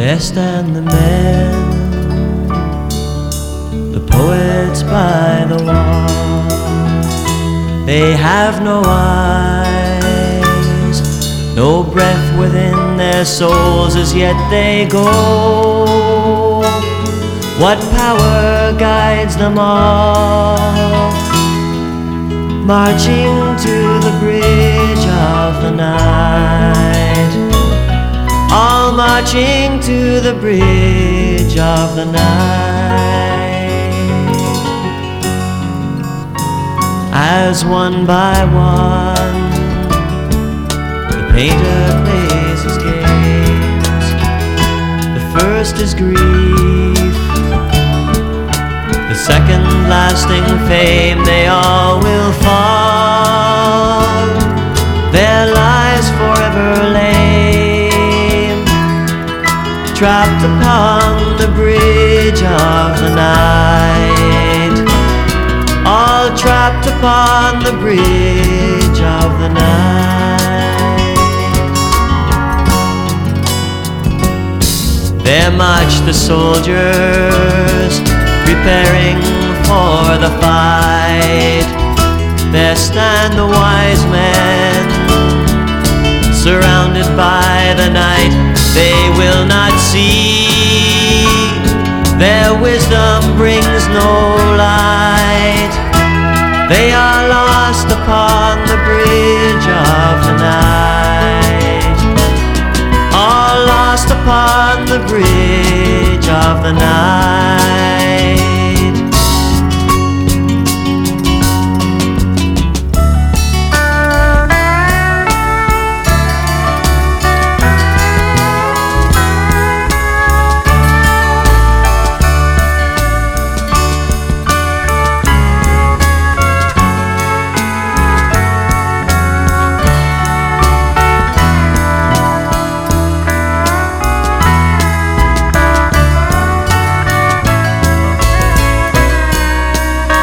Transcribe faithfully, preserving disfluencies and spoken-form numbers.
There stand the men, the poets by the wall. They have no eyes, no breath within their souls as yet they go. What power guides them all, marching to the bridge of the night, all marching to the bridge of the night. As one by one the painter plays his games. The first is grief, the second lasting fame. They all will fall, their lives forever lame, trapped upon the bridge of the night, all trapped upon the bridge of the night. There march the soldiers, preparing for the fight. There stand the wise men, surrounded by the night. They will not see, their wisdom brings no light. They are lost upon the bridge of the night, all lost upon the bridge of the night.